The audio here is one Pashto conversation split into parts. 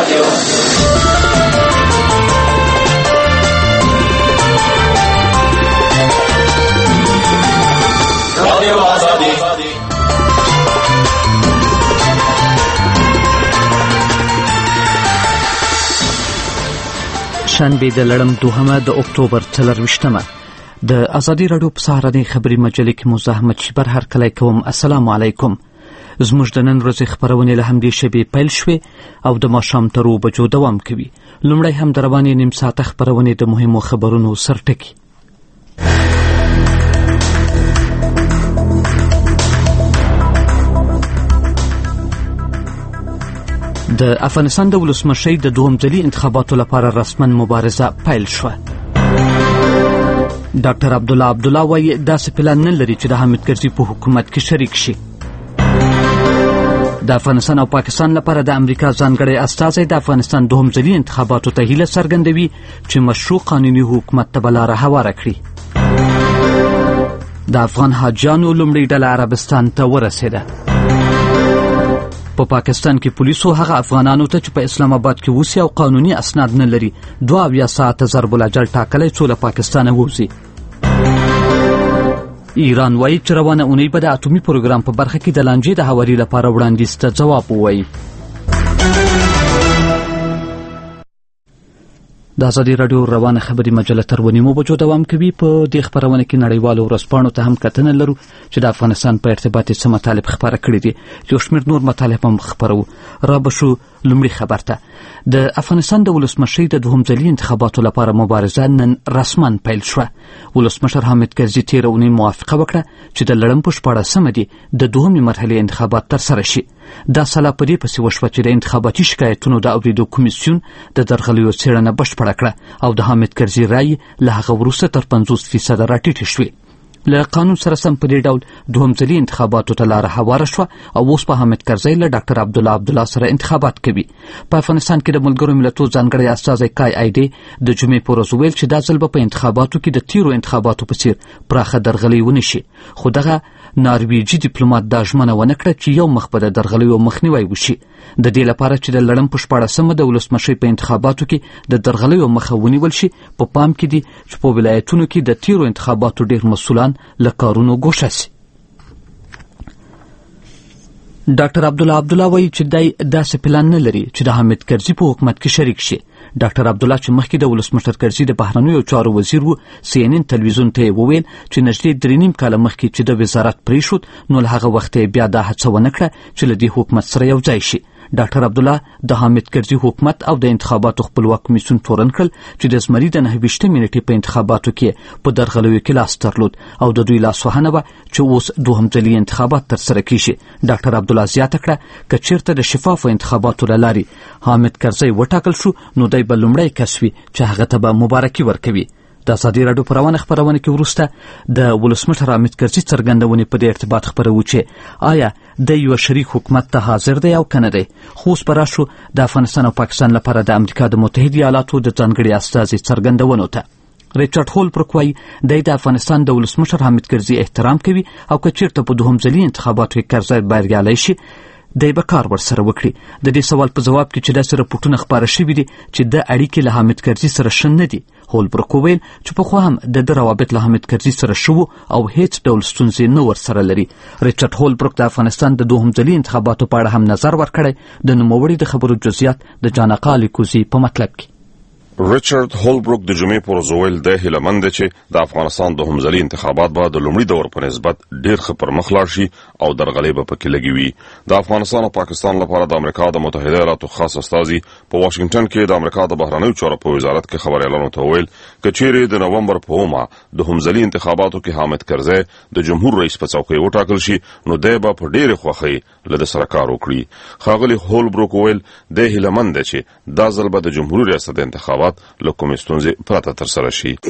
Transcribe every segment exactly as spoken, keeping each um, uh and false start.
شنبه د لړم دوهمه د اکتوبر څلرویشتمه د ازادي راډیو په سهارنۍ خبري مجلې کې مو زحمت شبر هر کله کوم. السلام علیکم. زموږ د نن ورځې خبرونه له همدې شبي پیل شوې او د ماښام تر اوه بجو دوام کوي. لومړی هم د روانې نیم ساعته خبرونه د مهمو خبرونو سرټکي. د افغانستان د ولسمشۍ د دوهم ځلي انتخاباتو لپاره رسما مبارزه پیل شوه. ډاکټر عبدالله عبدالله وایي داسې پلان نه لري چې د حامد کرزي په حکومت کې شریک شي. د افغانستان او پاکستان لپاره د امریکا ځانګړی استازی د افغانستان دوهم ځلي انتخاباتو ته هیله څرګندوي چې مشروع قانوني حکومت ته به لاره هواره کړي. د افغان حاجیانو لومړۍ ډله عربستان ته ورسېده. په پا پاکستان کې پولیسو هغه افغانانو ته چې په اسلام آباد کې اوسي او قانوني اسناد نه لري دوه اویا ساعته ضرب الاجل ټاکلی څو له پاکستانه ووځي. ایران وایي چې روانه اونۍ به د اټومي پروګرام په برخه کې د لانجې د هواري لپاره وړاندیز ته ځواب ووایي. د ازادي راډیو روانه خبري مجله تر ونیمو بجو دوام کوي. په دې خبرونه کې نړیوالو ورځپاڼو ته هم کتنه لرو چې د افغانستان په ارتباط څه مطالب خبره کړي دي. یو شمېر نور مطالب هم خبرو. را بشو لومړي خبر ته. د افغانستان د ولسمشۍ د دوهم ځلي انتخاباتو لپاره مبارزه نن رسما پیل شوه. ولسمشر حامد کرزي تېره اونۍ موافقه وکړه چې د لړم په شپاړسمه دي د دوهمې مرحلې انتخابات ترسره شي. دا سلا په دې پسې وشوه چې د انتخاباتي شکایتونو د اورېدو کمیسیون د درغلیو څېړنه بشپړه کړه او د حامد کرزي رایې له هغه وروسته تر پنځوس فیصده راټیټې شوې. له قانون سره سم په دې ډول دوهم ځلي انتخاباتو ته لاره هواره شوه او اوس په حامد کرزي له ډاکټر عبدالله عبدالله سره انتخابات کوي. په افغانستان کې د ملګرو ملتونو ځانګړی استازی کای ایډي د جمعې په ورځ وویل چې دا ځل به په انتخاباتو کې د تیرو انتخاباتو په څیر پراخه درغلۍ ونه شي. خو دغه نارویجي ډیپلومات دا ژمنه ونه کړه چې یو مخ به د درغلیو مخنیوی وشي. د دې لپاره چې د لړم په شپاړسمه د ولسمشۍ په انتخاباتو کې د درغلیو مخه ونیول شي په پام کې دي چې په ولایتونو کې د تیرو انتخاباتو ډېر مسؤلان له کارونو ګوښه سي. ډاکټر عبدالله عبدالله وایي چې دی داسې پلان نه لري چې د حامد کرزي په حکومت کې شریک شي. ډاکټر عبدالله چې مخکې د ولسمشر کرزي د بهرنیو چارو وزیر و سی ان ان تلویزیون ته وویل چې نږدې درې نیم کاله مخکې چې د وزارت پرېښود نو له هغه وخته بیا دا هڅه ونه کړه چې له دې حکومت سره یو ځای شي. ډاکټر عبدالله د حامد کرزي حکومت او د انتخاباتو خپلواک کمیسیون تورن کړل چې د زمري د نهه ویشتمې نیټې په انتخاباتو کې په درغلیو کې لاس درلود او د دوی لاسوهنه وه چې اوس دوهم ځلي انتخابات ترسره کیږي. ډاکټر عبدالله زیاته کړه که چېرته د شفافو انتخاباتو له لارې حامد کرزي وټاکل شو نو دی به لومړی کس وي چې هغه ته به مبارکي ورکوي. د ازادي راډیو په روانه خپرونه کې وروسته د ولسمشر حامد کرزي څرګندونې په دې ارتباط خپروو چې آیا د یو شریک حکومت ته حاضر دی او که نه دی. خو اوس به راشو د افغانستان او پاکستان لپاره د امریکا د متحده ایالاتو د ځانګړي استازي څرګندونو ته. ریچارډ هولبروک وایي دی د افغانستان د ولسمشر حامد کرزي احترام کوي او که چېرته په دوهم ځلي انتخاباتو کې کرزي بریالی شي دی به کار ورسره وکړي. د دې سوال په ځواب کې چې داسې راپورټونه خپاره شوي دي چې د اړیکې له حامد کرزي سره ښه نه دي. هولبروک وویل چې پخوا هم د ده روابط له حامد کرزي سره ښه وو او هیڅ ډول ستونزې نه ورسره لري. ریچارډ هولبروک د افغانستان د دوهم ځلي انتخاباتو په اړه هم نظر ورکړی. د نوموړي د خبرو جزئیات د جانقا لیکوزي په مطلب کې. ریچارډ هولبروک د جمعې پر ورځ وویل دی هیلهمند دی چې د افغانستان دوهم ځلي انتخابات به د لومړي دور په نسبت ډېر ښه پر مخ لاړ شي او درغلۍ به پکې لږې وي. د افغانستان او پاکستان لپاره د امریکا د متحده ایالاتو خاص استازي په واشنګټن کې د امریکا د بهرنیو چارو په وزارت کې خبریالانو ته وویل که چیرې د نومبر په اومه دوهم ځلي انتخاباتو کې حامد کرزي د جمهور رئیس په څوکۍ وټاکل شي نو دی به په ډېرې خوښۍ له ده سره کار وکړي. ښاغلي هولبروک وویل دی هیلهمند دی چې دا ځل به د جمهوري ریاست انتخابات له کومې ستونزې پرته ترسره شي. دا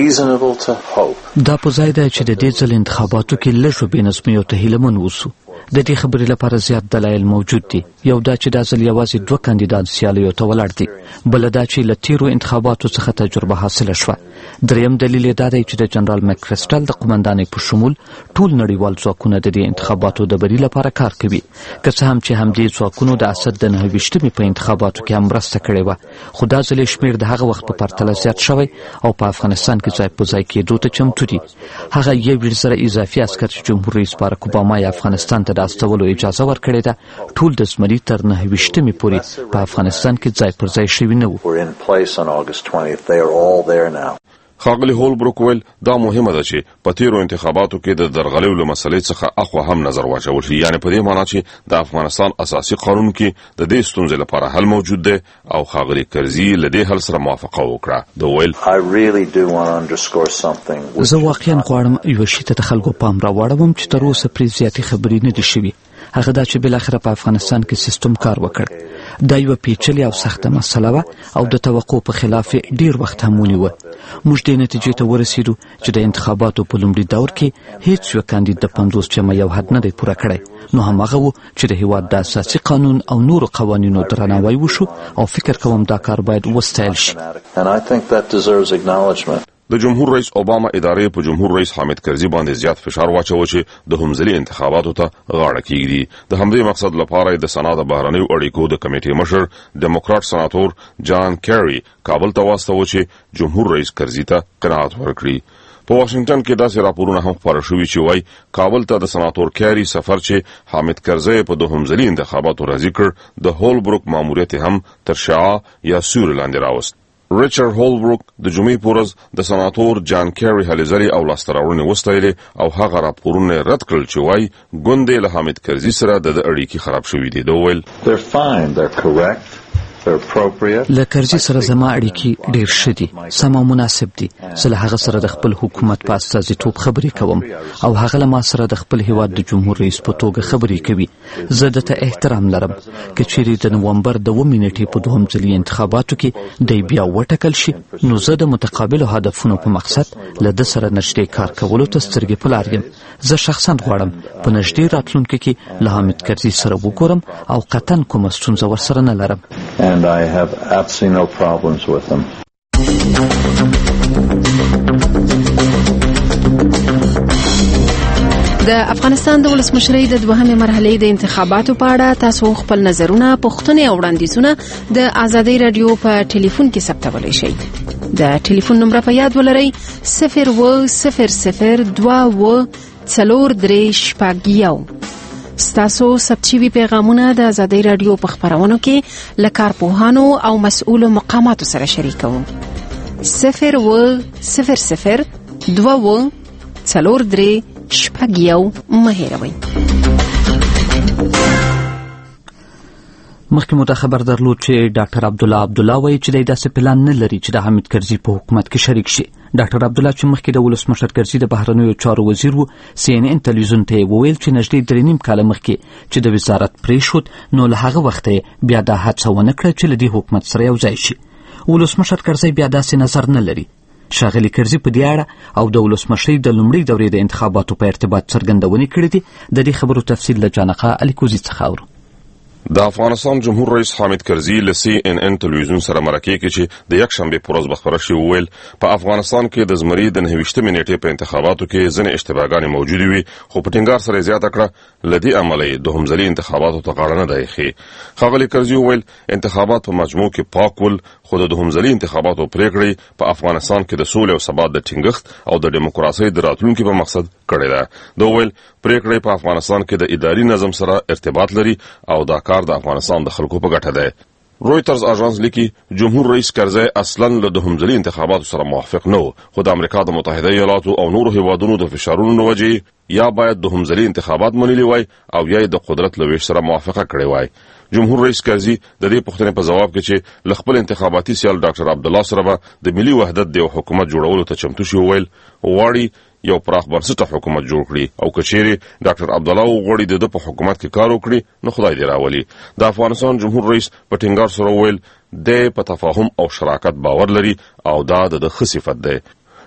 په ځای دی چې د دې ځل انتخاباتو کې لږ بې نظمۍ او ته هیلهمن اوسو. د دې خبرې لپاره زیات دلایل موجود دي. یو دا چې دا ځل یوازې دوه کاندیدان سیالیو ته ولاړ دي، بل دا چې له تیرو انتخاباتو څخه تجربه حاصله شوه. دریم دلیل یې دا دی چې د جنرال مکرسټل د قومندانۍ په شمول ټول نړیوال ځواکونه د دې انتخاباتو د بری لپاره کار کوي. که څه هم چې همدې ځواکونو د اسد د نهه ویشتمې په انتخاباتو کې هم مرسته کړې وه، خو دا ځل یې شمېر د هغه وخت په پرتله زیات شوی او په افغانستان کې ځای په ځای کېدو ته چمتو دي. هغه یو زره اضافي عسکر چې جمهور رئیس بارک اوباما یې افغانستان ته د استولو اجازه ورکړې ده، ټول د زمري تر نهه ویشتمې پورې په افغانستان کې ځای پر ځای شوي نه وو. ښاغلي هولبروک ویل دا مهمه ده چې په تیرو انتخاباتو کې د درغلیو له مسلې څخه اخوا هم نظر واچول شي، یعنې په دې معنی چې د افغانستان اساسي قانون کې د دې ستونزې لپاره حل موجود دی او ښاغلي کرزي له دې حل سره موافقه وکړه. د ویل زه واقعا غواړم یو شي ته د خلکو پام راواړوم چې تر اوسه پرې زیاتې خبرې نه دي شوي. هغه دا چې بالاخره په افغانستان کې سیستم کار وکړ. دا یو پیچلې او سخته مسله وه او د توقع په خلاف ډیر وخت هم ونیوه. موږ دې نتیجې ته ورسېدو چې د انتخاباتو په لومړي دور کې هیڅ یو کاندید د پنځوس جمع یو حد نه دی پوره کړی، نو هماغه و چې د هیواد د اساسي قانون او نورو قوانینو درناوی وشو او فکر کوم دا کار باید وستایل شي. د جمهور رئیس اوباما ادارې په جمهور رئیس حامد کرزي باندې زیات فشار واچوه چې د همزلي انتخاباتو ته غاړه کېږدي. د همدې مقصد لپاره د سنا د بهرنیو اړیکو د کمیټې مشر ډیموکراټ سناتور جان کیری کابل ته واستوه چې جمهور رئیس کرزي ته قناعت ورکړي. په واشنگټن کې داسې راپورونه هم خپاره شوي چې وایي کابل ته د سناتور کیری سفر چې حامد کرزي په د همزلي انتخاباتو راضي کړ، د هولبروک ماموریت هم تر شعاع یا سیوري لاندې راوست. ریچارډ هولبروک د جمعې په ورځ د سناتور جان کیری هلې ځلې او لاسته راوړنې وستایلې او هغه راپورونه رد کړل چې وایي ګوندې له حامد کرزي سره د اړیکې خراب شوي دي. د ویل له کرزي سره زما اړیکې ډیر ښه دي، سم او مناسب دي. زه له هغه سره د خپل حکومت په استازیتوب خبرې کوم او هغه له ما سره د خپل هیواد د جمهور رئیس په توګه خبرې کوي. زه دته احترام لرم. که چیرې د نومبر د اووه نیټې په دوهم ځلي انتخاباتو کې دی بیا وټاکل شي، نو زه د متقابلو هدفونو په مقصد له ده سره نږدې کار کولو ته سترګې په لار یم. زه شخصا غواړم په نږدې راتلونکي کې له حامد کرزي سره وګورم او قطعا کومه ستونزه ورسره نه لرم. And I have absolutely no problems with them. د افغانستان د ولسمشرۍ د دوهمې مرحلې د انتخاباتو په اړه تاسو خپل نظرونه، پوښتنې او وړاندیزونه د آزادۍ رادیو په ټلیفون کې ثبتولی شئ. د ټلیفون نمبر په یاد ولرئ صفر اووه صفر صفر دوه اووه څلور درې شپږ یو. ستاسو ثبت شوي پیغامونه د آزادۍ رادیو په خپرونو کې له کارپوهانو او مسؤلو مقاماتو سره شریکوم. صفر اووه صفر صفر دوه اووه څلور درې شپږ یو مه هېروئ. مخکې مو دا خبر درلود چې ډاکټر عبدالله عبدالله وایي چې دی داسې پلان نه لري چې د حامد کرزي په حکومت کې شریک شي. ډاکټر عبدالله چې مخکې د ولسمشر کرزي د بهرنیو چارو وزیر و، سی ان ان تلویزیون ته یې وویل چې نږدې درې نیم کاله مخکې چې د وزارت پرېښود، نو له هغه وخته یې بیا دا هڅه ونه کړه چې له دې حکومت سره یو ځای شي. ولسمشر کرزي بیا داسې نظر نه لري. ښاغلي کرزي په دې اړه او د ولسمشرۍ د لومړۍ دورې د انتخاباتو په ارتباط څرګندونې کړې دي. د دې خبرو تفصیل له جانقه الیکوزي څخه اورو. د افغانستان جمهور رئیس حامد کرزي له سی ان ان تلویزیون سره مرکه کې چې د یک شنبه په ورځ بخبره شوی ویل په افغانستان کې د زمري د نهه ویشتمې نیټې په انتخاباتو کې ځینې اشتباهګانې موجودې وي، خو په ټینګار سره زیاته کړه له دې امله د همزلي انتخاباتو ته غاړه نه دی ایښې. ښاغلي کرزي ویل انتخابات په مجموع کې پاک ول، خو د همزلي انتخاباتو پریکړې په افغانستان کې د سولې او ثبات د ټینګښت او د دیموکراسۍ د راتلونکي په مقصد کړې ده. دا ویل پریکړې په افغانستان کې د اداري نظم سره ارتباط لري او دا کار د افغانستان د خلکو په ګټه ده. رویټرز اژانس لیکي جمهور رئیس کرزي اصلا له د همزلي انتخاباتو سره موافق نه و، خو د امریکا د متحده ایالاتو او نورو هیوادونو د فشارونو له وجې یا باید د همزلي انتخابات منلي وای او یا د قدرت له ویش سره موافقه کړې وای. جمهور رئیس کرزي د دې پوښتنې په جواب کې چې ل خپل انتخاباتي سیال ډاکټر عبدالله سره به د ملي وحدت د حکومت جوړولو ته چمتو شي ویل غواړي یو پراخ بنسټه حکومت جوړ کړي او کچېرې ډاکټر عبدالله وغواړي د په حکومت کې کار وکړي نو خدای دې راولي. د افغانستان جمهور رئیس په ټینګار سره ویل د په تفاهم او شراکت باور لري او دا د ښه صفت دی.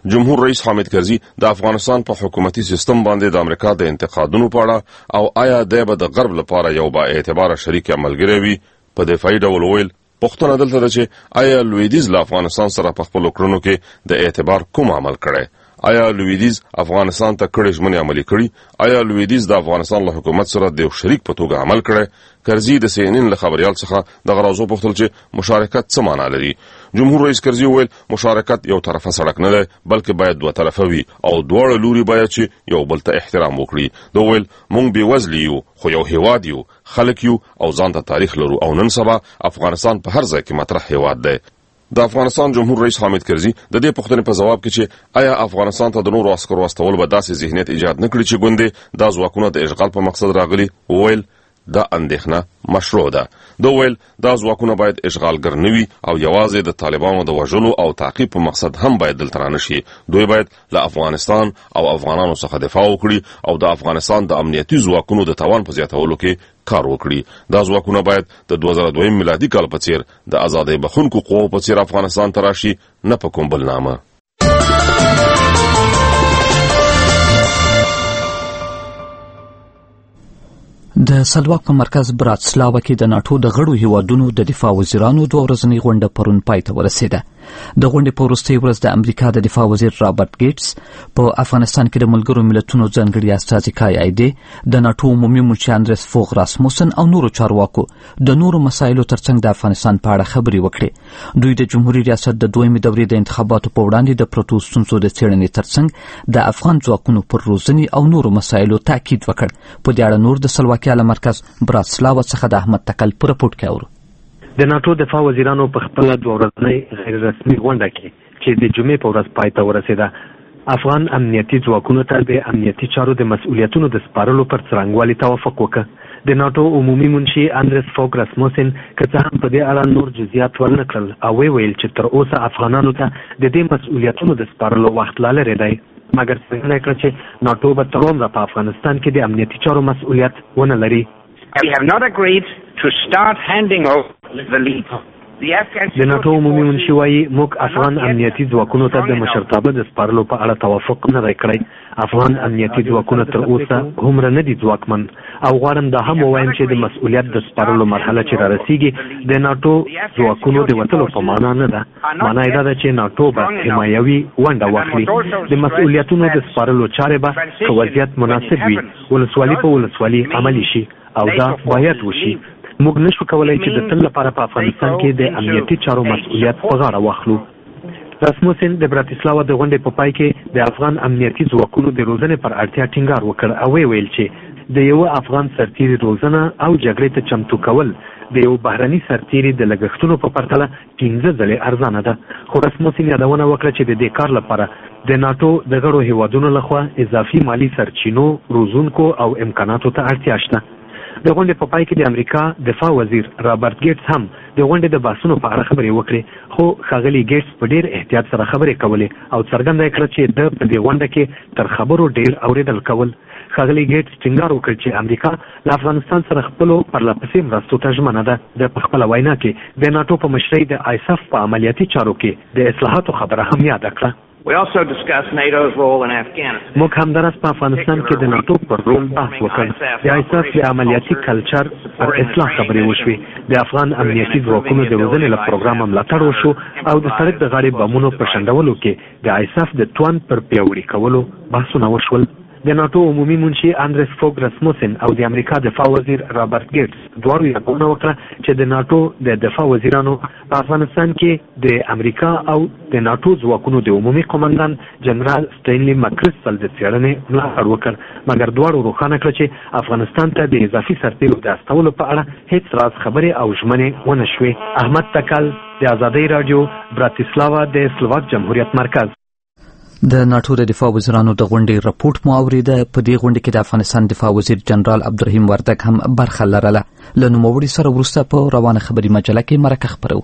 جمهور رئیس حامد کرزي د افغانستان په حکومتي سیستم باندې د امریکا د انتقادونو په اړه او آیا د به د غرب لپاره یو با اعتبار شریک عملګری وي په دفاعي ډول ویل پښتنه دلته ده چې آیا لویدیز له افغانستان سره په خپلو کړنو کې د اعتبار کوم عمل کړی؟ آیا لویدیز افغانستان ته کړي ژمنې عملي کړي؟ آیا لویدیز د افغانستان له حکومت سره د یو شریک په توګه عمل کړی؟ کرزي د سی ان ان له خبريال څخه د غراضو پوښتل چې مشارکت څه معنا لري. جمهور رئیس کرزي وویل مشارکت یو طرفه سړک نه دی بلکې باید دوه طرفه وي او دواړه لوري باید چې یو بل ته احترام وکړي. دا ویل مونږ بېوزلي یو خو یو هیواد یو، خلک یو او ځان ته تاریخ لرو او نن سبا افغانستان په هر ځای کې مطرح هیواد دی. د افغانستان جمهور رئیس حامد کرزي د دې پوښتنې په جواب کې چې آیا افغانستان ته د نورو عسکرو واستول به داسې ذهنیت ایجاد نه کړي چې ګوندې دا ځواکونه د اشغال په مقصد راغلي، وویل دا اندېښنه مشروع ده. دا ویل دا ځواکونه باید اشغالګر نه وي او یوازې د طالبانو د وژلو او تعقیب په مقصد هم باید دلته رانشي. دوی باید له افغانستان او افغانانو څخه دفاع وکړي او د افغانستان د امنیتي ځواکونو د توان په زیاتولو کې کار وکړي. دا ځواکونه باید د دوه زره دویم میلادي کال په څیر د ازادۍ بخونکو قواو په څیر افغانستان ته راشي، نه په کوم بل نامه. د سلواک په مرکز براتسلاوا کې د ناټو د غړو هیوادونو د دفاع وزیرانو دوه ورځنۍ غونډه پرون پای ته ورسېده. د غونډې په وروستۍ ورځ د امریکا د دفاع وزیر رابرټ ګیټس په افغانستان کې د ملګرو ملتونو ځانګړي استازي کای ایډي، د ناټو عمومي منشي اندرس فوغ راسموسن او نورو چارواکو د نورو مسایلو ترڅنګ د افغانستان په اړه خبرې وکړې. دوی د جمهوریت ریاست د دویمې دورې د انتخاباتو په وړاندې د پروتو ستونزو د څېړنې ترڅنګ د افغان ځواکونو پر روزنې او نورو مسایلو تاکید وکړ. په دې اړه نور د سلواکیا له مرکز براتسلاوا څخه د احمد تکل په رپورټ کې اورو. د ناټو دفاع وزیرانو په خپل دوه ورځنۍ غیر رسمي غونډه کې چې د جمعې په ورځ پای ته ورسېده، افغان امنیتي ځواکونو ته د امنیتي چارو د مسؤلیتونو د سپارلو پر څرنګوالي توافق وکړ. د ناټو عمومي منشي اندرس فوګ راسموسن که څه هم په دې اړه نور جزئیات ورنه کړل او ویل چې تر اوسه افغانانو ته د دې مسؤلیتونو د سپارلو وخت لا لرې دی، مګر څرګنده کړه چې ناټو به تر عمره په افغانستان کې د امنیتي چارو مسؤلیت ونه لري. We have not agreed to start handing over the lead. د ناټو عمومي منشي وايي موږ افغان امنیتي ځواکونو ته د مشرتابه د سپارلو په اړه توافق نه دی کړی. افغان امنیتي ځواکونه تر اوسه هومره نه دي ځواکمن او غواړم دا هم ووایم چې د مسؤلیت د سپارلو مرحله چې را رسیږي د ناټو ځواکونو د وتلو په معنا نه ده. معنا یې دا ده چې ناټو به حمایوي ونډه واخلي. د مسؤلیتونو د سپارلو چارې به که وضعیت مناسب وي ولسوالي په ولسوالي عملي شي او دا باید وشي. موږ نشو کولای چې د تل لپاره په افغانستان کې د امنیتي چارو مسؤلیت په غاړه واخلو. راسموسن د براتسلاوا د غونډې په پای کې د افغان امنیتي ځواکونو د روزنې پر اړتیا ټینګار وکړ او ویل چې د یو افغان سرتیري روزنه او جګړې ته چمتو کول د یو بهرني سرتیري د لګښتونو په پرتله پنځه ځلې ارزانه ده. خو راسموسن یادونه وکړه چې د دې کار لپاره د ناټو د غړو هیوادونو لخوا اضافي مالی سرچینو، روزونکو او امکاناتو ته اړتیا شته. د غونډې په پای کې د امریکا دفاع وزیر رابرټ ګیټس هم د غونډې د بحثونو په اړه خبرې وکړې، خو ښاغلي ګیټس په ډېر احتیاط سره خبرې کولې او څرګنده یې کړه چې د په دې غونډه کې تر خبرو ډېر اورېدل کول. ښاغلي ګیټس ټینګار وکړ چې امریکا له افغانستان سره خپلو پرلهپسې مرستو ته ژمنه ده. د په خپله وینا کې د ناټو په مشرۍ د آیساف په عملیاتي چارو کې د اصلاحاتو خبره هم یاده کړه. We also discussed NATO's role in Afghanistan. موږ همدارس په افغانستان کې د ناټو پر رول بحث وکړ. د آیساف د عملیاتي کلچر پر اصلاح خبرې وشوې. د افغان امنیتي ځواکونو د روزنې له پروګرام ملاتړ وشو او د سړک د غاړې بمونو په شنډولو کې د آیساف د توان پر پیاوړي کولو بحثونه وشول. د ناټو عمومي منشي اندرس فوګ راسموسن او د امریکا دفاع وزیر رابرټ ګیټس دواړو یادونه وکړه چې د ناټو د دفاع وزیرانو په افغانستان کې د امریکا او د ناټو ځواکونو د عمومي قومندان جنرال سټینلی مکریسټل د څېړنې ملاتړ وکړ، مګر دواړو روښانه کړه چې افغانستان ته د اضافي سرتیرو د استولو په اړه هیڅ راز خبرې او ژمنې ونه شوې. احمد تکل د ازادۍ راډیو براتسلاوا د سلواک جمهوریت مرکز. د ناټو د دفاع وزیرانو د غونډې رپورټ مو اوریده. په دې غونډه کې د افغانستان دفاع وزیر جنرال عبدالرحیم وردګ هم برخه لرله. له نوموړي سره وروسته په روانه خبري مجله کې مرکه خپرو.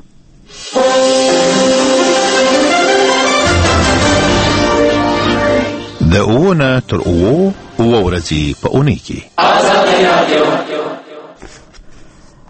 د اوونه تر اوو اوه ورځې په اونۍ کې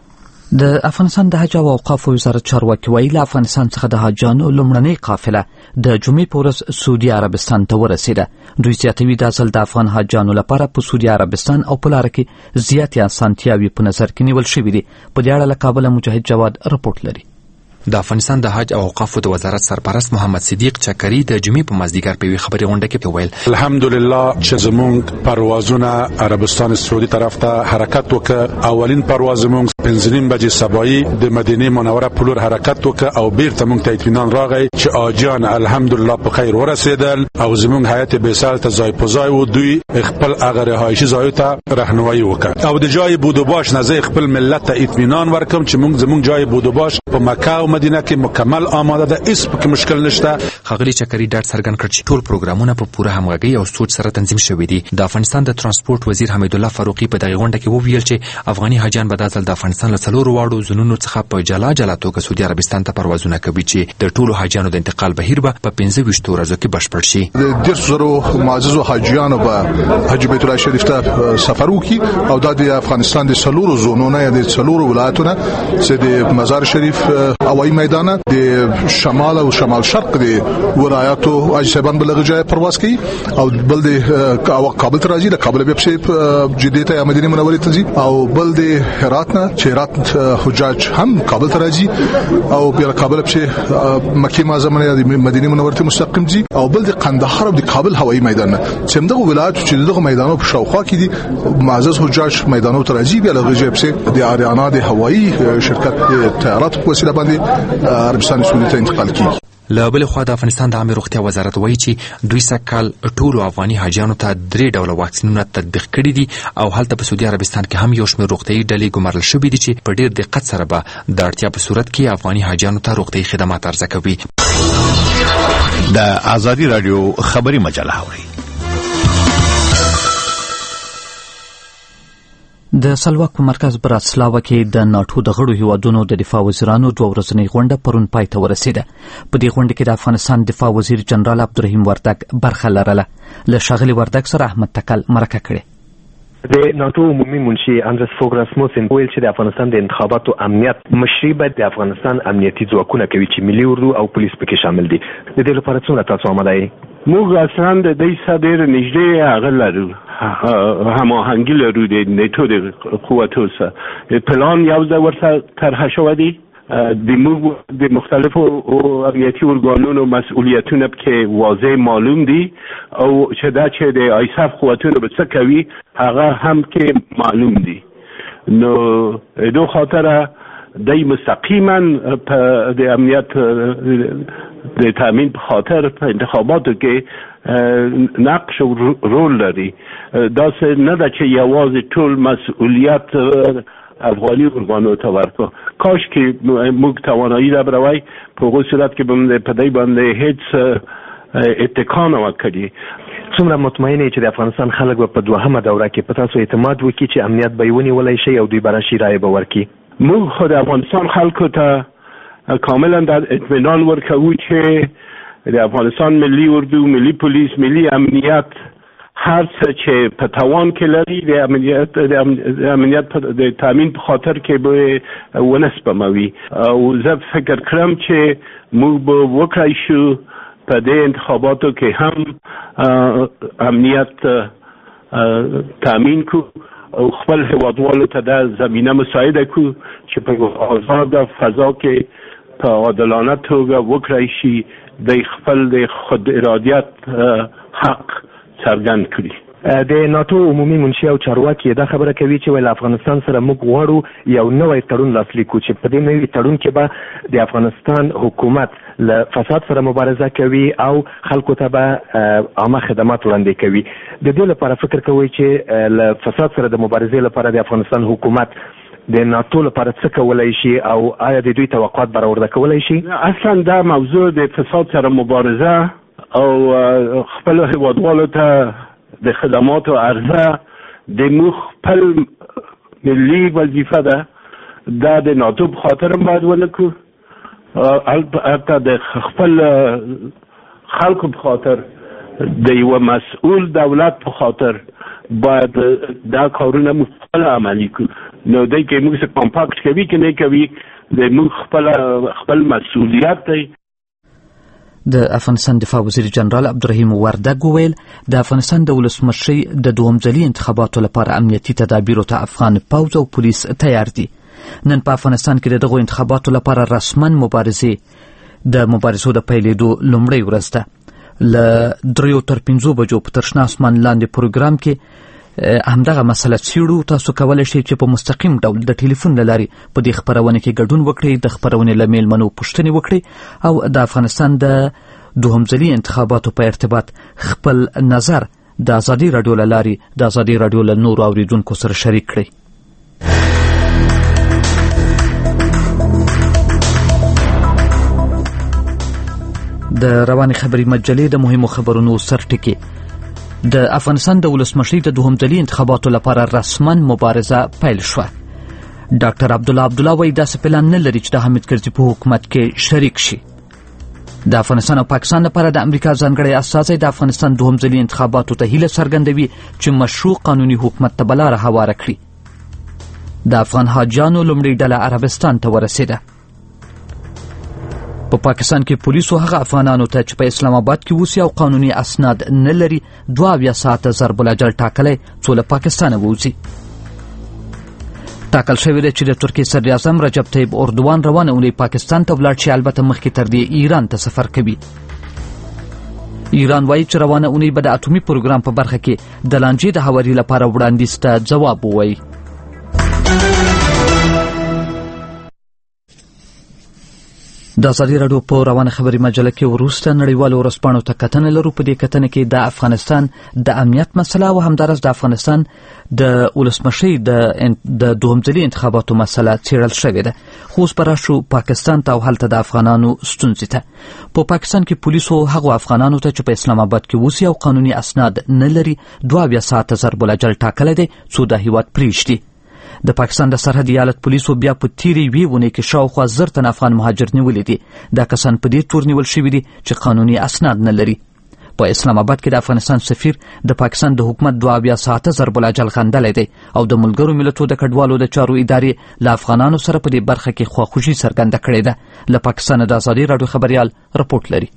د افغانستان د حج او اوقاف وزارت چارواکي وایي له افغانستان څخه د حاجانو لومړنۍ قافله د جمعې په ورځ سعودي عربستان ته ورسېده. دوی زیاتوي دا ځل د افغان حاجانو لپاره په سعودي عربستان او په لاره کې زیاتې اسانتیاوې په نظر کې نیول شوې دي. په دې اړه له کابله مجاهد جواد رپورټ لري. د افغانستان د حج او اوقافو د وزارت سرپرست محمد صدیق چکري د جمعې په مازدیګر په یوې خبري غونډه کې وویل الحمدلله چې زمونږ پروازونه عربستان سعودي طرف ته حرکت وکړ. اولین پرواز زمونږ پنځه بجې صباحي د مدینه منوره په لور حرکت وکړ او بیرته مونږ ته اطمینان راغی چې حاجیان الحمدلله په خیر ورسېدل او زمونږ هیئت بیسال ته ځای په ځای و. دوی خپل هغه رهایشي ځایو ته راهنمایي وکړه او د جای بود و باش نه زه خپل ملت ته اطمینان ورکوم چې مونږ زمونږ جای بود و باش په مکه او مدینه کې مکمل آماده ده. هیڅ پکې مشکل نشته. ښاغلي چکري ډاډ څرګند کړ چې ټول پروګرامونه په پوره همغږۍ او سوچ سره تنظیم شوي دي. د افغانستان د ترانسپورت وزیر حمید الله فاروقي په دغه غونډه کې وویل چې افغاني حاجیان به دا ځل د افغانستان له څلورو واړو ځایونو څخه په جلا جلا توګه سعودي عربستان ته پروازونه کوي چې د ټولو حاجیانو د انتقال بهیر به په پنځه ویشت ورځو کې بشپړ شي. د دېرش زرو معززو حاجیانو به حج بیت الله شریف ته سفر وکړي او دا د افغانستان د څلورو زونونو یا د څلورو ولایتونو چې د مزار شریف هوایي میدان د شمال او شمال شرق د ولایاتو اجسبان بلغه جای پرواز کوي او بل د کابل ته راځي. د کابل بیا په جدې ته مدینه منوره ته ځي او بل د هرات نه چې هرات حجاج هم کابل ته راځي او بیا کابل په مکه معظمه یا مدینه منوره ته مستقیم ځي او بل د قندهار او د کابل هوایي میدان چې دغه ولایت چې دغه میدانو په شاوخوا کې دي معزز حجاج میدانو ته راځي. بیا لغه جای په د آریانا د هوایي شرکت طیارات په وسیله باندې عربستان سعودي ته انتقال کیږي. له بل خوا د افغانستان د عامه روغتیا وزارت وایي چې دوی سږکال ټولو افغاني حاجیانو ته درې ډوله واکسینونه تطبیق کړي دي او هلته په سعودي عربستان کې هم یو شمېر روغتیايي ډلې ګمارل شوي دي چې په ډېر دقت سره به د اړتیا په صورت کې افغاني حاجیانو ته روغتیايي خدمات عرضه کوي. د ازادي راډیو خبري مجله اوري. د سلواک په مرکز براتسلاوا کې د ناټو د غړو هیوادونو د دفاع وزیرانو دوه ورځنۍ غونډه پرون پای ته ورسېده. په دې غونډه کې د افغانستان دفاع وزیر جنرال عبدالرحیم وردګ برخه لرله. له ښاغلي وردګ سره احمد تکل مرکه کړې. د ناتو عمومي منشي اندرس فوګ راسموسن ویل چې د افغانستان د انتخاباتو امنیت مشري باید د افغانستان امنیتي ځواکونه کوي چې ملي اردو او پولیس پکې شامل دي. د دې لپاره څومره تاسو آماده یې؟ موږ اصلا د دې سره ډېر نږدې هغه لرو هماهنګي لرو د نیټو د قوتو سره. پلان یو ځای ورته طرحه شوی دی. د موږ د مختلفو امنیتي ارګانونو مسئولیتونه پکې واضح معلوم دي او چې دا چې د آیساف قوتونو به څه کوي هغه هم کې معلوم دي. نو دو خاطره دای مستقیما د امنیت د تامین په خاطر په انتخاباتو کې نقش او رول لري. دا څه نه ده چې یوازې ټول مسؤلیت افغاني ارګانو ته ورکو. کاش کې موږ توانایی را بروي په هغه صورت کې به په دې باندې هیڅ اتکا نه وکړي. څومره مطمئن چې د افغانستان خلک په دوهمه دوره کې په تاسو اعتماد وکړي چې امنیت به ونیولای شي او دوی به راشي رای به ورکړي؟ موږ خو د افغانستان خلکو ته کاملا د اطمینان ورکوو چې د افغانستان ملي اردو، ملي پولیس، ملي امنیت هر څه چې په توان کې لري د امنیت د امنیت د تامین په خاطر کې به ونسپموي. او زه فکر کړم چې موږ به وکړای شو په دې انتخاباتو کې هم امنیت تامین کو او خپل هیوادوالو ته د زمینه مساعده کو چې په آزاده فضا کې په عادلانه توګه وکړای شي د خپل د خود ارادیت حق څرګند کړي. د ناتو عمومي منشي او چارواکي دا خبره کوي چې ول افغانستان سره موږ غواړو یو نوی تړون لاسلیک کړو چې په دې نوی تړون کې به د افغانستان حکومت له فساد سره مبارزه کوي او خلکو ته به عامه خدمات وړاندې کوي. د دې لپاره فکر کوي چې له فساد سره د مبارزې لپاره د افغانستان حکومت د ناتو لپاره څه کولای شي او آیا د دوی توقعات برآورده کولای شي؟ اصلا دا موضوع د فساد سره مبارزه او خپل هیوادوالو ته د خدماتو عرضه د مو خپل ملي وظیفه ده. دا د ناتو په خاطر هم باید ونکړو، البته د خپل خلکو په خاطر د یو مسؤل دولت په خاطر باید دا کارونه مستقل عملی کړو. نو دای کې موږ څه کمپاکټ کوي کې نه کوي د موږ خپل خپل مسؤلیت دی. د افغانستان دفاع وزیر جنرال عبدالرحیم وردګ وویل د افغانستان د ولسمشرۍ د دوهم ځلي انتخاباتو لپاره امنیتي تدابیرو ته افغان پوځ او پولیس تیار دي. نن په افغانستان کې د دغو انتخاباتو لپاره رسمن مبارزې د مبارزو د پیلېدو لومړۍ ورځ ده. له دریو تر پنځو بجو په تر شنه اسمان لاندې پروګرام کې همدغه مسله څیړو. تاسو کولی شئ چې په مستقیم ډول د ټلیفون له لارې په دې خپرونه کې ګډون وکړئ، د خپرونې له میلمنو پوښتنې وکړئ او د افغانستان د دوهم ځلي انتخاباتو په ارتباط خپل نظر د ازادي راډیو له لارې د ازادي راډیو له نورو اوریدونکو سره شریک کړئ. د روانې خبري مجلې د مهمو خبرونو سرټکي. د افغانستان د ولسمشرۍ د دوهم ځلي انتخاباتو لپاره رسمن مبارزه پیل شوه. ډاکټر عبدالله عبدالله وایي داسې پلان نه لري چې د حامد کرزي په حکومت کې شریک شي. د افغانستان او پاکستان لپاره د امریکا ځانګړی استازی د افغانستان دوهم ځلي انتخاباتو ته هیله څرګندوي چې مشروع قانوني حکومت ته به لاره هواره کړي. د افغان حاجیانو لومړۍ ډله عربستان ته ورسېده. په پاکستان کې پولیسو هغه افغانانو ته چې په اسلام آباد کې اوسي او قانوني اسناد نه لري دوه اویا ساعته ضرب الاجل ټاکلی څو له پاکستانه ووځي. ټاکل شوې ده چې د ترکیې صدر اعظم رجب طیب اردوان روانه اونۍ پاکستان ته ولاړ شي، البته مخکې تر دې ایران ته سفر کوي. ایران وایي چې روانه اونۍ به د اټومي پروګرام په برخه کې د لانجې د هواري لپاره وړاندیز ته ځواب ووایي. د ازادي راډیو په روانه خبري مجله کې وروسته نړیوالو ورځپاڼو ته کتنه لرو. په دې کتنه کې د افغانستان د امنیت مسله او همدارس د افغانستان د ولسمشرۍ د دوهم ځلي انتخاباتو مسله څیړل شوې ده. خو اوس به راشو پاکستان ته او هلته د افغانانو ستونزې ته. په پاکستان کې پولیسو هغو افغانانو ته چې په اسلام آباد کې اوسي او قانوني اسناد نه لري دوه اویا ساعته ضرب الاجل ټاکلی دی څو د هیواد پرېږدي. د پاکستان د سرحد ایالت پولیسو بیا په تیرې یوې اونۍ کې شاوخوا زر تن افغان مهاجر نیولي دي. دا کسان په دې تور نیول شوي دي چې قانوني اسناد نه لري. په اسلام آباد کې د افغانستان سفیر د پاکستان د حکومت دوه اویا ساعته ضرب الاجل غندلی دی او د ملګرو ملتونو د کډوالو د چارو ادارې له افغانانو سره په دې برخه کې خواخوږي څرګنده کړې ده. له پاکستانه د ازادي راډیو خبریال رپورټ لري.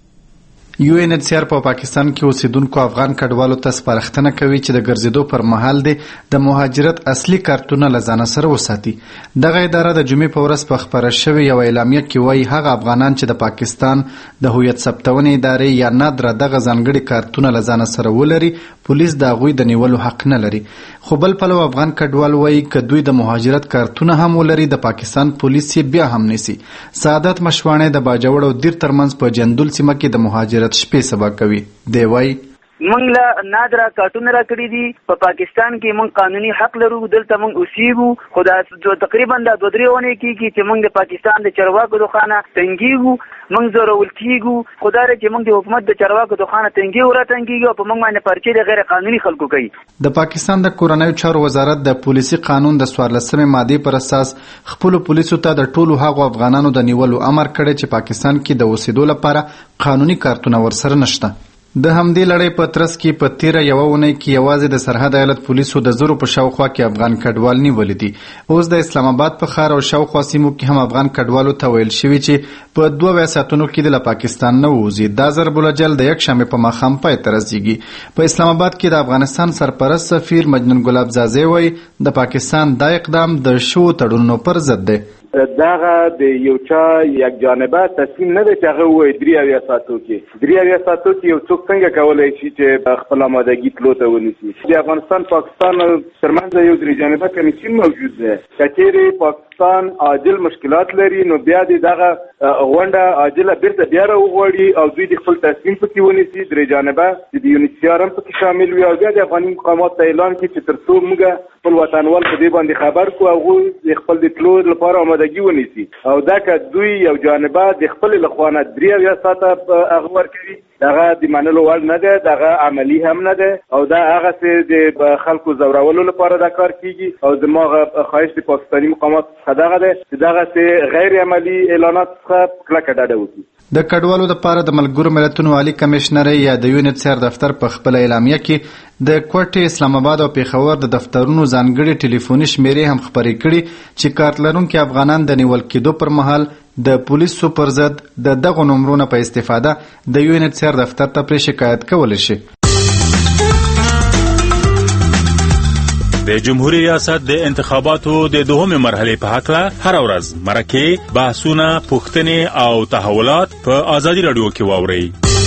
یو ان ایچ سی آر په پاکستان کې اوسیدونکو افغان کډوالو ته سپارښتنه کوي چې د ګرځېدو پر مهال دې د مهاجرت اصلي کارتونه له ځانه سره وساتي. دغه اداره د جمعې په ورځ په خپره شوې یوه اعلامیه کې وایي هغه افغانان چې د پاکستان د هویت ثبتونې ادارې یا نادره دغه ځانګړي کارتونه له ځانه سره ولري پولیس د هغوی د نیولو حق نه لري. خو بل پلو افغان کډوال وایي که دوی د مهاجرت کارتونه هم ولري د پاکستان پولیس یې بیا هم نیسي. سعادت مشواڼی د باجوړ او دیر ترمنځ په جندول سیمه کې د مهاجرت شپې سبا کوي. دی وایي موږ له نادره کارتونه را کړي دي. په پاکستان کې موږ قانوني حق لرو، دلته موږ اوسېږو. خو دا تقریبا دا دوه درې اونۍ کېږي چې موږ د پاکستان د چارواکو د خانه تنګېږو، موږ زورول کېږو. خو دا دی چې موږ د حکومت د چارواکو د خانه تنګېږو را تنګېږو او په موږ باندې پرچې د غیر قانوني خلکو کوي. د پاکستان د کورنیو چارو وزارت د پولیسي قانون د څوارلسمې مادې پر اساس خپلو پولیسو ته د ټولو هغو افغانانو د نیولو امر کړی چې پاکستان کې د اوسېدو لپاره قانوني کارتونه ورسره نشته. د همدې لړۍ په ترڅ کې په تیره یوه اونۍ کې یوازې د سرحد ایالت پولیسو د زرو په شاوخوا کې افغان کډوال نیولي دي. اوس د اسلام آباد په ښار او شاوخوا سیمو کې هم افغان کډوالو ته ویل شوي چې په دوه اویا ساعتونو کې د له پاکستان نه ووځي. دا ضرب الاجل د یکشنبې په ماښام پای ته رسیږي. په اسلام آباد کې د افغانستان سرپرست سفیر مجنون ګلاب زازی وایي د پاکستان دا اقدام د شوو تړونونو پر ضد دی. دغه د یو چا یک جانبه تصمیم نه دی چې هغه ووایي درې اویا ساعتو کې درې اویا ساعتو کې یو څوک څنګه کولی شي چې خپل آمادګي تلو ته ونیسي. د افغانستان پاکستان ترمنځ یو درې جانبه کمیسیون موجود دی. که چیرې پاکستان عاجل مشکلات لري نو بیا د دغه غونډه عاجله بیرته بیا راوغواړي او دوی د خپل تصمیم پکې ونیسي. درې جانبه د یو ان ایچ سی آر هم پکې شامل وي او بیا د افغاني مقاماتو ته اعلان کړي چې تر څو موږ خپل وطنوال په دې باندې خبر کړو هغوی د خپل د تلو لپاره آمادګي ونیسي. او دا که دوی یو جانبه د خپل لخوا نه درې اویا ساعته هغه ورکوي دغه د منلو وړ نه دی، دغه عملي هم نه دی او دا هغسې د خلکو ځورولو لپاره دا کار کیږي. او زما خواهش د پاکستاني مقاماتو څخه دغه دی چې دغسې غیر عملي اعلانات څخه کلکه ډډه وکړي. د کډوالو لپاره د ملګرو ملتونو عالی کمشنر یا د یونیسر دفتر په خپل اعلامیه کې د کوټې، اسلام آباد او پیښور د دفترونو ځانګړي ټلیفوني شمیرې هم خپرې کړي چې کارت لرونکي افغانان د نیول کېدو پر مهال د پولیسو پر ضد د دغو نمرونو په استفاده د یونیسر دفتر ته پرې شکایت کولی شي. د جمهوریت ریاست د انتخاباتو د دوهمې مرحلې په هکله هر ورځ مرکې، بحثونه، پوښتنې او تحولات په آزادي راډیو کې واورئ.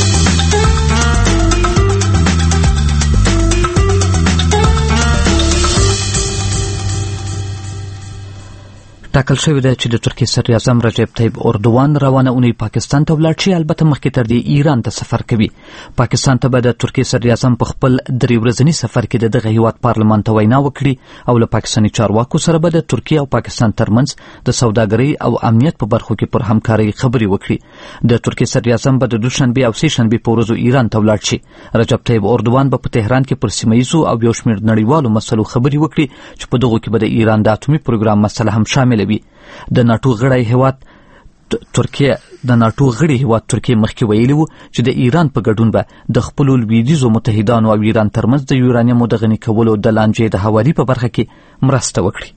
ټاکل شوې ده چې د ترکیې صدر اعظم رجب طیب اردوان روانه اونۍ پاکستان ته ولاړ شي، البته مخکې تر دې ایران ته سفر کوي. پاکستان ته به د ترکیې صدر اعظم په خپل درې ورځني سفر کې د دغه هیواد پارلمان ته وینا وکړي او له پاکستاني چارواکو سره به د ترکیې او پاکستان ترمنځ د سوداګرۍ او امنیت په برخو کې پر همکارۍ خبرې وکړي. د ترکیې صدر اعظم به د دوشنبې او سې شنبې په ورځو ایران ته ولاړ شي. رجب طیب اردوان به په تهران کې پر سیمه ییزو او یو شمېر نړیوالو مسلو خبرې وکړي چې په دغو کې به د ایران د اټومي پروګرام مسله هم شامله وي. د ناټو غړی هیواد ترکیه د ناټو غړي هیواد ترکیه مخکې ویلي وو چې د ایران په ګډون به د خپلو لویدیځو متحدانو او ایران ترمنځ د یورانیمو د غني کولو د لانجې د هواري په برخه کې مرسته وکړي.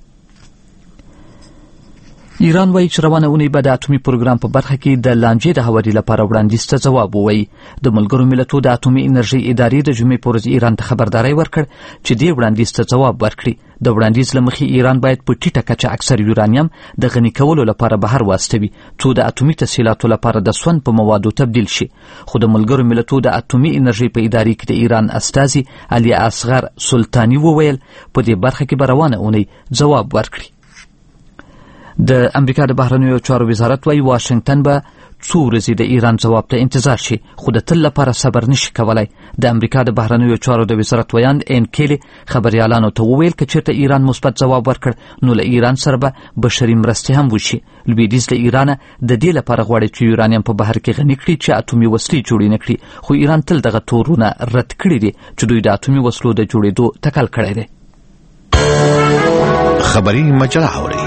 ایران وایي چې روانه اونۍ به د اټومي پروګرام په برخه کې د لانجې د هواري لپاره وړاندیز ته ځواب ووایي. د ملګرو ملتونو د اټومي انرژۍ ادارې د جمعې په ورځ ایران ته خبرداری ورکړ چې دې وړاندیز ته ځواب ورکړي. د وړاندیز له مخې ایران باید په ټیټه کچه اکثر یورانیم د غني کولو لپاره بهر واستوي څو د اټومي تسهیلاتو لپاره د سون په موادو تبدیل شي. خو د ملګرو ملتونو د اټومي انرژۍ په ادارې کې د ایران استازي علي اصغر سلطاني وویل په دې برخه کې به روانه اونۍ ځواب ورکړي. د امریکا د بهرنیو چارو وزارت وايي واشنگټن به څو ورځې د ایران ځواب ته انتظار شي، خو د تل لپاره صبر نشي کولای. د امریکا د بهرنیو چارو د وزارت ویاند این کیلی خبريالانو ته وویل که چېرته ایران مثبت ځواب ورکړ نو له ایران سره به بشري مرستې هم وشي. لویدیځ له ایرانه د دې لپاره غواړي چې یورانیم په بهر کې غني کړي چې اټومي وسلې جوړې نه کړي، خو ایران تل دغه تورونه رد کړي دي چې دوی د اټومي وسلو د جوړېدو تکل کړی دی. خبري مجله اوري.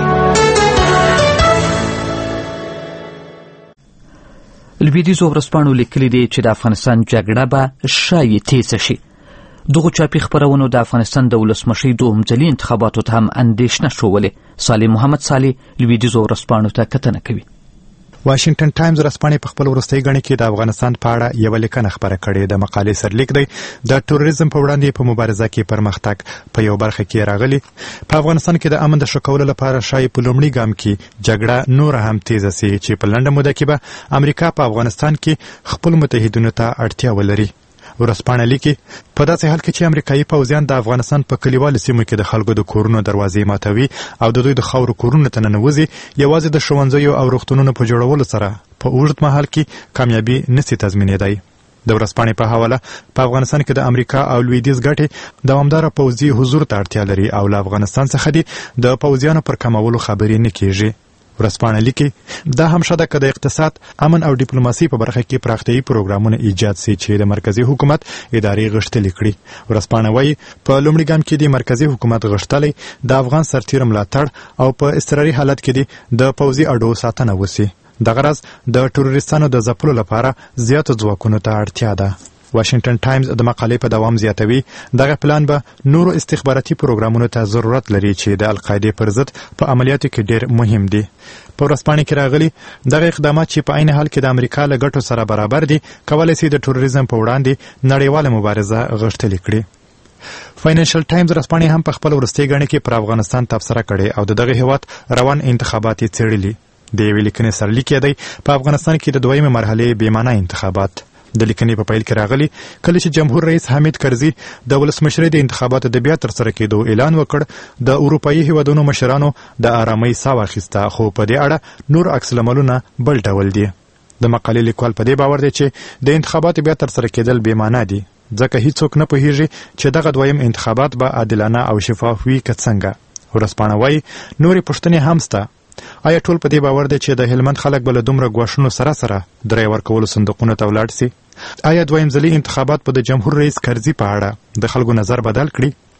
لویدیځو ورځپاڼو لیکلي دي چې د افغانستان جګړه به ښایي تیزه شي. دغو چاپي خپرونو د افغانستان د ولسمشۍ دوهم ځلي انتخاباتو ته هم اندېښنه ښولې. صالح محمد صالح لویدیځو ورځپاڼو ته کتنه کوي. واشنگټن ټایمز ورځپاڼې په خپل وروستۍ غڼې کې د افغانستان په اړه یوه لیکنه خپره کړې. د مقالې سرلیک دی د تروریزم په وړاندې په مبارزه کې پرمختګ په یو برخه کې راغلی. په افغانستان کې د امن د ښه کولو لپاره شاید په لومړي ګام کې جګړه نور هم تیزه سي چې په لنډه موده کې به امریکا په افغانستان کې خپل متحدینو ته اړتیا ولري. ورځپاڼه لیکي په داسې حال کې چې امریکایي پوځیان د افغانستان په کلیوالو سیمو کې د خلکو د کورونو دروازې ماتوي او د دوی د خاورو کورونو ته ننوځي، یوازې د ښوونځیو او روغتونونو په جوړولو سره په اوږد مهال کې کامیابي نسي تضمینېدای. د ورځپاڼې په حواله په افغانستان کې د امریکا او لویدیځ ګټې دوامداره پوځي حضور ته اړتیا لري او له افغانستان څخه دي د پوځیانو پر کمولو خبرې نه کیږي. ورځپاڼه لیکي دا هم شته که د اقتصاد، امن او ډیپلوماسي په برخه کې پراختیایي پروګرامونه ایجاد سي چې د مرکزی حکومت ادارې غښتلې کړي. ورځپاڼه وایي په لومړي ګام کې د مرکزی حکومت غښتلی د افغان سرتیرو ملاتړ او په اضطراري حالت کې د پوځي اډو ساتنه وسي. دغه راز د ټوریستانو د ځپلو لپاره زیاتو ځواکونو ته اړتیا ده. واشنگټن ټایمز د مقالې په دوام زیاتوي دغه پلان به نورو استخباراتي پروګرامونو ته ضرورت لري چې د القاعدې پر ضد په عملیاتو کې ډېر مهم دي. په ورځپاڼې کې راغلي دغه اقدامات چې په عین حال کې د امریکا له ګټو سره برابر دي کولی سي د ټوریزم په وړاندې نړیواله مبارزه غښتلې کړي. فاینانشل ټایمز ورځپاڼې هم په خپل وروستۍ غڼې کې پر افغانستان تبصره کړې او د دغه هیواد روان انتخابات یې څېړلي. د یوې لیکنې سرلیک یې دی په افغانستان کې د دویمې مرحلې بېمعنه انتخابات. د لیکنې په پیل کې راغلی کله چې جمهور رئیس حامد کرزي د ولسمشرۍ د انتخاباتو د بیا ترسره کېدو اعلان وکړ د اروپایي هیوادونو مشرانو د آرامۍ ساه واخیسته، خو په دې اړه نور عکس العملونه بل ډول دي. د مقالې لیکوال په دې باور دی چې د انتخاباتو بیا ترسره کېدل بېمعنه دي ځکه هیڅوک نه پوهیږي چې دغه دویم انتخابات به عادلانه او شفاف وي که څنګه. ورځپاڼه وایي نورې پوښتنې هم شته. آیا ټول په دې باور دی چې د هلمند خلک به له دومره ګواښونو سره سره د رایې ورکولو صندوقونو ته ولاړ سي؟ آیا دویم ځلي انتخابات به د جمهور رئیس کرزي په اړه د خلکو نظر بدل کړي؟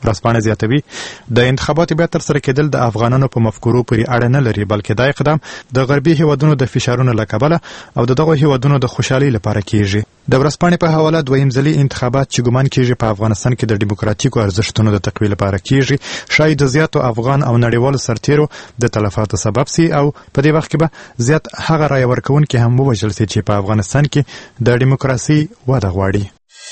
ورځپاڼه زیاتوي د انتخاباتو بیا ترسره کېدل د افغانانو په مفکورو پورې اړه نه لري، بلکې دا اقدام د غربي هیوادونو د فشارونو له کبله او د دغو هیوادونو د خوشحالۍ لپاره کیږي. د ورځپاڼې په حواله دویم ځلي انتخابات چې ګمان کیږي په افغانستان کې د ډیموکراتیکو ارزښتونو د تقویې لپاره کیږي شاید د زیاتو افغان او نړیوالو سرتیرو د تلفاتو سبب سي او په دې وخت کې به زیات هغه رایه ورکوونکي هم ووژل سي چې په افغانستان کې د ډیموکراسي وده غواړي.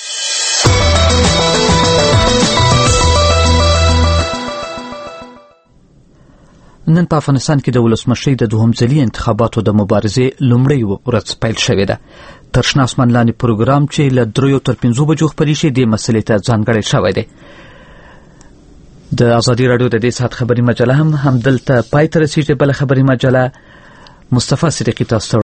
نن په افغانستان کې د ولسمشرۍ د دوهم ځلي انتخاباتو د مبارزې لومړۍ ورځ پیل شوې ده. تر شنه اسمان لاندې پروګرام چې له دریو تر پنځو بجو خپرې شي دې مسلې ته ځانګړی شوی دی. د ازادي راډیو د دې ساعت خبري مجله هم همدلته پای ته رسیږي. بله خبري مجله مصطفی صدیقي تاسو